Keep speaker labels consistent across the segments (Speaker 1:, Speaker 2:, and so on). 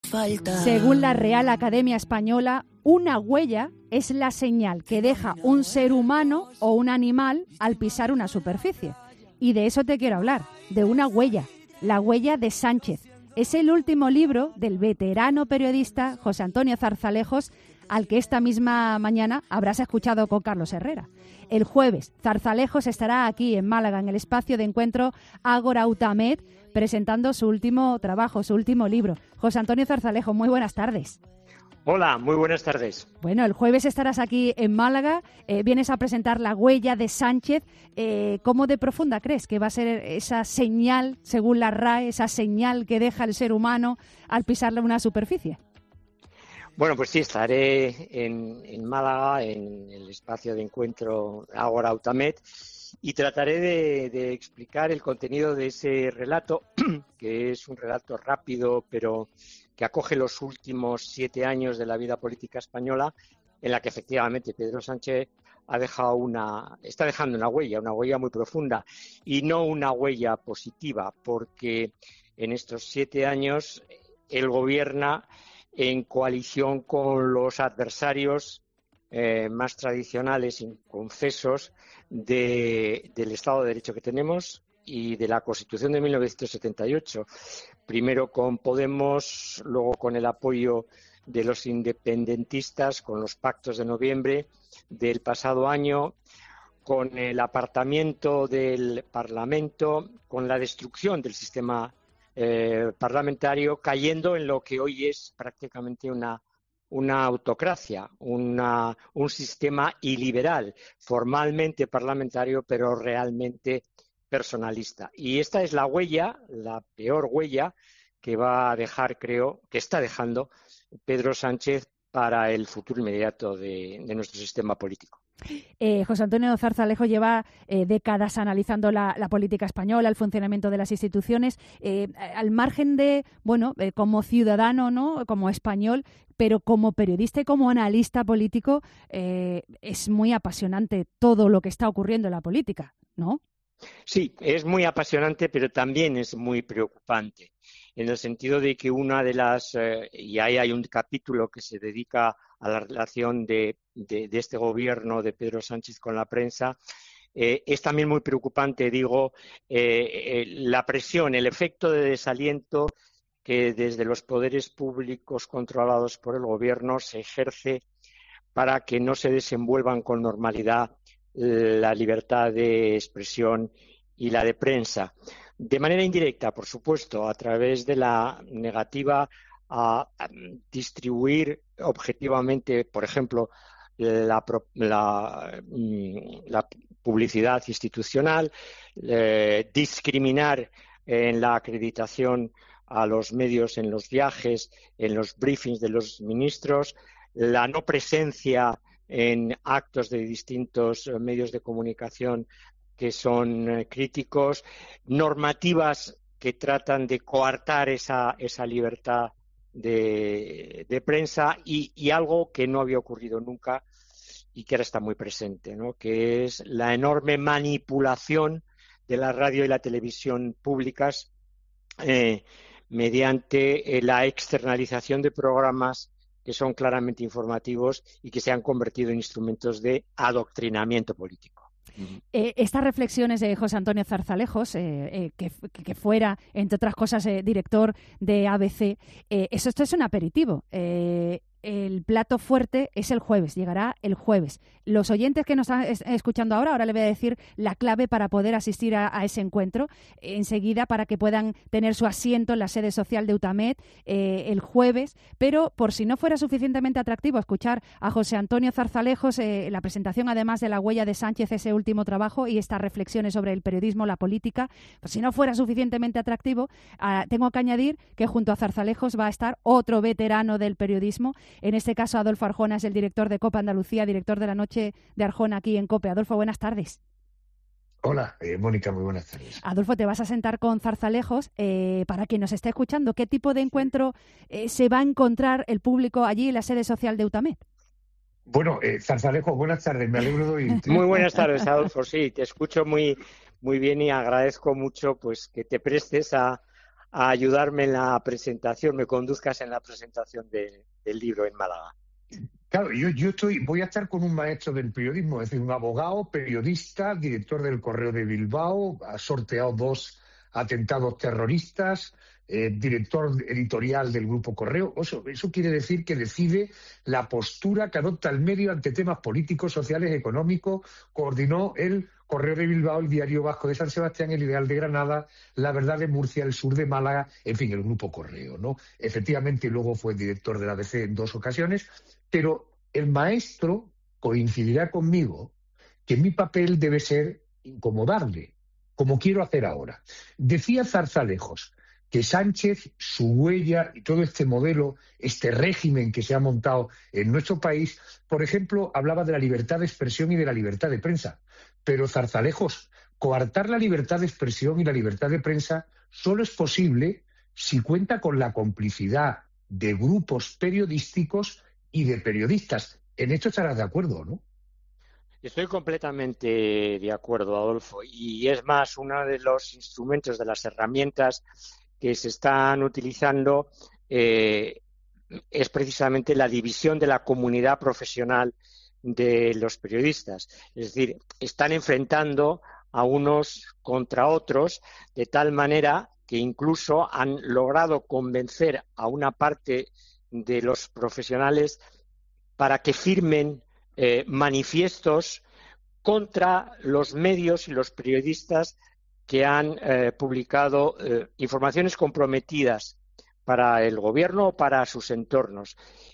Speaker 1: Según la Real Academia Española, una huella es la señal que deja un ser humano o un animal al pisar una superficie. Y de eso te quiero hablar, de una huella, la huella de Sánchez. Es el último libro del veterano periodista José Antonio Zarzalejos, al que esta misma mañana habrás escuchado con Carlos Herrera. El jueves, Zarzalejos estará aquí en Málaga, en el espacio de encuentro Ágora Utamed, presentando su último trabajo, su último libro. José Antonio Zarzalejos, muy buenas tardes.
Speaker 2: Hola, muy buenas tardes.
Speaker 1: Bueno, el jueves estarás aquí en Málaga, vienes a presentar La huella de Sánchez. ¿Cómo de profunda crees que va a ser esa señal, según la RAE, esa señal que deja el ser humano al pisarle una superficie?
Speaker 2: Bueno, pues sí, estaré en Málaga, en el espacio de encuentro Ágora Utamed, y trataré de explicar el contenido de ese relato, que es un relato rápido, pero que acoge los últimos 7 años de la vida política española, en la que efectivamente Pedro Sánchez está dejando una huella muy profunda, y no una huella positiva, porque en estos 7 años él gobierna en coalición con los adversarios más tradicionales, inconcesos del Estado de Derecho que tenemos y de la Constitución de 1978. Primero con Podemos, luego con el apoyo de los independentistas, con los pactos de noviembre del pasado año, con el apartamiento del Parlamento, con la destrucción del sistema parlamentario, cayendo en lo que hoy es prácticamente una autocracia, un sistema iliberal, formalmente parlamentario, pero realmente personalista. Y esta es la huella, la peor huella que va a dejar, creo, que está dejando Pedro Sánchez para el futuro inmediato de nuestro sistema político.
Speaker 1: José Antonio Zarzalejos lleva décadas analizando la política española, el funcionamiento de las instituciones, al margen de, como ciudadano, ¿no?, como español, pero como periodista y como analista político, es muy apasionante todo lo que está ocurriendo en la política, ¿no?
Speaker 2: Sí, es muy apasionante, pero también es muy preocupante, en el sentido de que una de las, y ahí hay un capítulo que se dedica a la relación de este gobierno de Pedro Sánchez con la prensa, es también muy preocupante, la presión, el efecto de desaliento que desde los poderes públicos controlados por el gobierno se ejerce para que no se desenvuelvan con normalidad la libertad de expresión y la de prensa. De manera indirecta, por supuesto, a través de la negativa a distribuir objetivamente, por ejemplo, la publicidad institucional, discriminar en la acreditación a los medios en los viajes, en los briefings de los ministros, la no presencia en actos de distintos medios de comunicación que son críticos, normativas que tratan de coartar esa libertad de prensa y algo que no había ocurrido nunca y que ahora está muy presente, ¿no?, que es la enorme manipulación de la radio y la televisión públicas mediante la externalización de programas que son claramente informativos y que se han convertido en instrumentos de adoctrinamiento político.
Speaker 1: Estas reflexiones de José Antonio Zarzalejos, que fuera, entre otras cosas, director de ABC, esto es un aperitivo. El plato fuerte es el jueves, llegará el jueves. Los oyentes que nos están escuchando ahora le voy a decir la clave para poder asistir a ese encuentro enseguida, para que puedan tener su asiento en la sede social de Utamed el jueves. Pero por si no fuera suficientemente atractivo escuchar a José Antonio Zarzalejos, la presentación además de La huella de Sánchez, ese último trabajo, y estas reflexiones sobre el periodismo, la política, pues si no fuera suficientemente atractivo, tengo que añadir que junto a Zarzalejos va a estar otro veterano del periodismo. En este caso, Adolfo Arjona es el director de COPE Andalucía, director de la Noche de Arjona aquí en COPE. Adolfo, buenas tardes.
Speaker 3: Hola, Mónica, muy buenas tardes.
Speaker 1: Adolfo, te vas a sentar con Zarzalejos. Para quien nos esté escuchando, ¿qué tipo de encuentro se va a encontrar el público allí en la sede social de Utamed?
Speaker 3: Bueno, Zarzalejos, buenas tardes, me alegro de oírte.
Speaker 2: Muy buenas tardes, Adolfo, sí, te escucho muy, muy bien y agradezco mucho pues que te prestes a a ayudarme en la presentación, me conduzcas en la presentación del libro en Málaga.
Speaker 3: Claro, voy a estar con un maestro del periodismo, es decir, un abogado, periodista, director del Correo de Bilbao, ha sorteado 2 atentados terroristas, director editorial del Grupo Correo. Eso quiere decir que decide la postura que adopta el medio ante temas políticos, sociales, económicos. Coordinó el Correo de Bilbao, el Diario Vasco de San Sebastián, el Ideal de Granada, La Verdad de Murcia, El Sur de Málaga, en fin, el Grupo Correo, ¿no? Efectivamente, luego fue director de la ABC en 2 ocasiones, pero el maestro coincidirá conmigo que mi papel debe ser incomodarle, como quiero hacer ahora. Decía Zarzalejos que Sánchez, su huella y todo este modelo, este régimen que se ha montado en nuestro país, por ejemplo, hablaba de la libertad de expresión y de la libertad de prensa. Pero Zarzalejos, coartar la libertad de expresión y la libertad de prensa solo es posible si cuenta con la complicidad de grupos periodísticos y de periodistas. En esto estarás de acuerdo, ¿no?
Speaker 2: Estoy completamente de acuerdo, Adolfo, y es más, uno de los instrumentos, de las herramientas que se están utilizando es precisamente la división de la comunidad profesional de los periodistas. Es decir, están enfrentando a unos contra otros de tal manera que incluso han logrado convencer a una parte de los profesionales para que firmen manifiestos contra los medios y los periodistas que han publicado informaciones comprometidas para el gobierno o para sus entornos.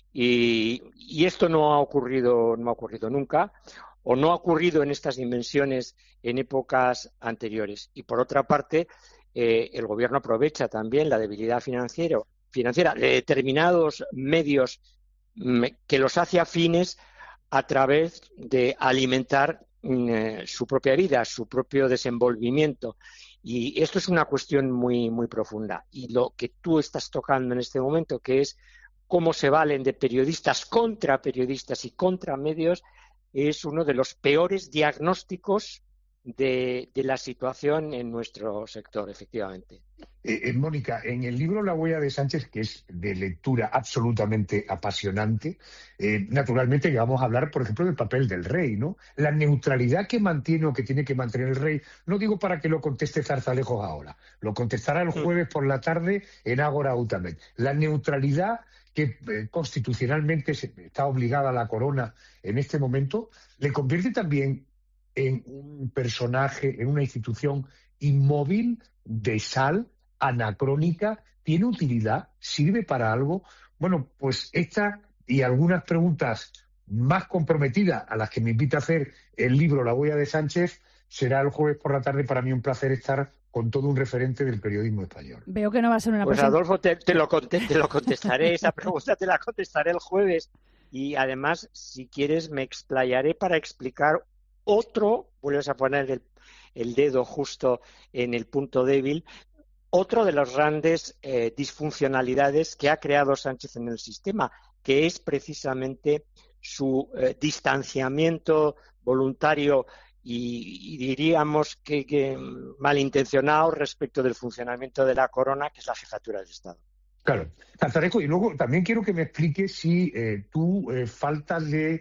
Speaker 2: Y esto no ha ocurrido nunca, o no ha ocurrido en estas dimensiones en épocas anteriores. Y por otra parte, el gobierno aprovecha también la debilidad financiera de determinados medios que los hace afines a través de alimentar su propia vida, su propio desenvolvimiento. Y esto es una cuestión muy, muy profunda. Y lo que tú estás tocando en este momento, que es cómo se valen de periodistas y contra medios, es uno de los peores diagnósticos de la situación en nuestro sector, efectivamente.
Speaker 3: Mónica, en el libro La huella de Sánchez, que es de lectura absolutamente apasionante, naturalmente que vamos a hablar, por ejemplo, del papel del rey, ¿no? La neutralidad que mantiene o que tiene que mantener el rey, no digo para que lo conteste Zarzalejos ahora, lo contestará el jueves por la tarde en Ágora Útame. La neutralidad que constitucionalmente está obligada a la corona en este momento, le convierte también en un personaje, en una institución inmóvil, de sal, anacrónica, tiene utilidad, sirve para algo. Bueno, pues esta y algunas preguntas más comprometidas a las que me invita a hacer el libro La huella de Sánchez será el jueves por la tarde. Para mí un placer estar con todo un referente del periodismo español.
Speaker 1: Veo que no va a ser una
Speaker 2: Pues Adolfo, te lo contestaré, esa pregunta te la contestaré el jueves, y además, si quieres, me explayaré para explicar vuelves a poner el dedo justo en el punto débil, otro de las grandes disfuncionalidades que ha creado Sánchez en el sistema, que es precisamente su distanciamiento voluntario y diríamos que malintencionado respecto del funcionamiento de la corona, que es la jefatura del Estado.
Speaker 3: Claro, Zarzalejos, y luego también quiero que me expliques si tú faltas de...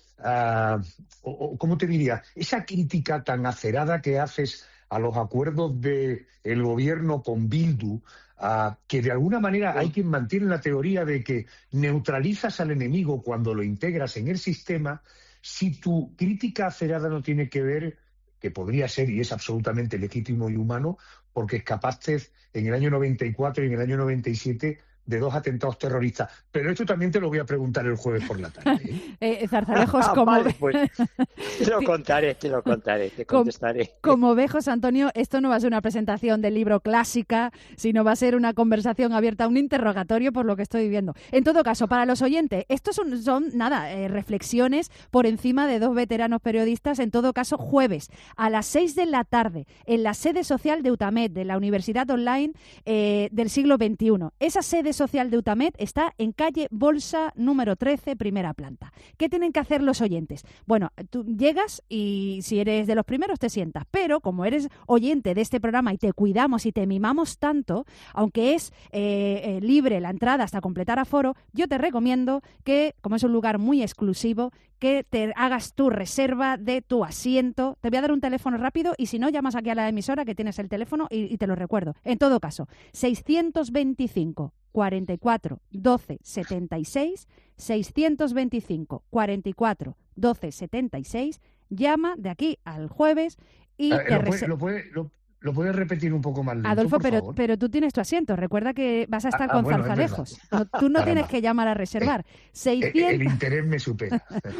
Speaker 3: ¿cómo te diría? Esa crítica tan acerada que haces a los acuerdos del gobierno con Bildu, que de alguna manera hay quien mantiene la teoría de que neutralizas al enemigo cuando lo integras en el sistema. Si tu crítica acerada no tiene que ver, que podría ser y es absolutamente legítimo y humano, porque escapaste en el año 94 y en el año 97 de 2 atentados terroristas. Pero esto también te lo voy a preguntar el jueves por la tarde.
Speaker 1: Zarzalejos, ¿cómo
Speaker 2: vale, pues te lo contaré, te contestaré.
Speaker 1: Como ve, José Antonio, esto no va a ser una presentación del libro clásica, sino va a ser una conversación abierta, un interrogatorio por lo que estoy viendo. En todo caso, para los oyentes, estos son reflexiones por encima de 2 veteranos periodistas, en todo caso, jueves a las 6 de la tarde, en la sede social de UTAMED, de la Universidad Online del siglo XXI. Esa sede social de Eutamet está en calle Bolsa número 13, primera planta. ¿Qué tienen que hacer los oyentes? Bueno, tú llegas y si eres de los primeros te sientas, pero como eres oyente de este programa y te cuidamos y te mimamos tanto, aunque es libre la entrada hasta completar aforo, yo te recomiendo que, como es un lugar muy exclusivo, que te hagas tu reserva de tu asiento. Te voy a dar un teléfono rápido y si no, llamas aquí a la emisora que tienes el teléfono y te lo recuerdo. En todo caso, 625 44 12 76, 625 44 12 76, llama de aquí al jueves y
Speaker 3: ¿Lo puedes repetir un poco más lento,
Speaker 1: Adolfo,
Speaker 3: por favor?
Speaker 1: pero tú tienes tu asiento. Recuerda que vas a estar con Zarzalejos. Tú no tienes que llamar a reservar. 600...
Speaker 3: El interés me supera.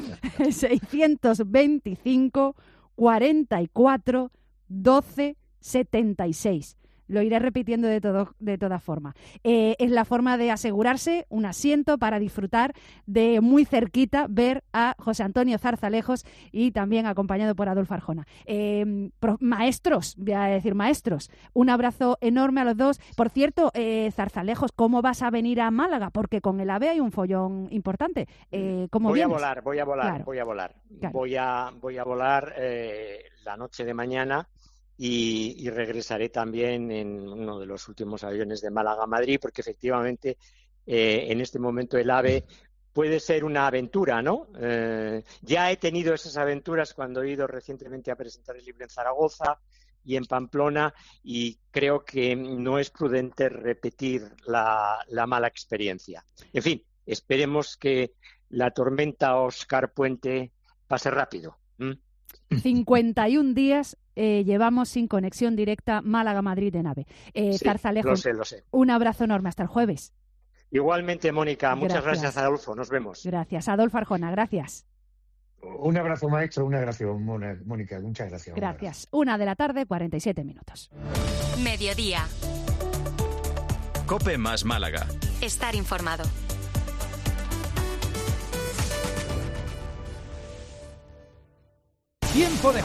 Speaker 1: 625 44 12 76. Lo iré repitiendo de todas formas. Es la forma de asegurarse un asiento para disfrutar de muy cerquita ver a José Antonio Zarzalejos y también acompañado por Adolfo Arjona. Maestros, voy a decir maestros, un abrazo enorme a los dos. Por cierto, Zarzalejos, ¿cómo vas a venir a Málaga? Porque con el AVE hay un follón importante. ¿Cómo vienes?
Speaker 2: Voy a volar.
Speaker 1: Claro.
Speaker 2: Voy a volar la noche de mañana. Y regresaré también en uno de los últimos aviones de Málaga a Madrid, porque efectivamente en este momento el AVE puede ser una aventura, ¿no? Ya he tenido esas aventuras cuando he ido recientemente a presentar el libro en Zaragoza y en Pamplona, y creo que no es prudente repetir la mala experiencia. En fin, esperemos que la tormenta Óscar Puente pase rápido.
Speaker 1: 51 días llevamos sin conexión directa Málaga-Madrid de nave.
Speaker 2: Sí,
Speaker 1: Zarzalejos,
Speaker 2: lo sé.
Speaker 1: Un abrazo enorme. Hasta el jueves.
Speaker 2: Igualmente, Mónica. Muchas gracias, Adolfo. Nos vemos.
Speaker 1: Gracias. Adolfo Arjona, gracias.
Speaker 3: Un abrazo, maestro. Un abrazo, Mónica. Muchas gracias.
Speaker 1: Gracias. 1:00 47 minutos.
Speaker 4: Mediodía.
Speaker 5: COPE más Málaga.
Speaker 4: Estar informado.
Speaker 6: Tiempo de